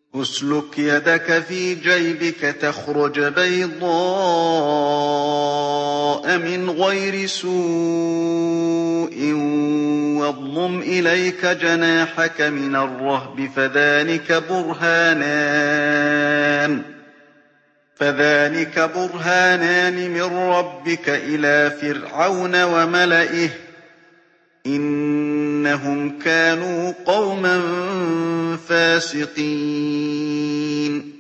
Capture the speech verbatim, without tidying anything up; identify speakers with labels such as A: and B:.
A: اسلك يدك في جيبك تخرج بيضاء من غير سوء واضمم إليك جناحك من الرهب فذلك برهانان فذلك برهانان من ربك إلى فرعون وملئه إنهم كانوا قوما فاسقين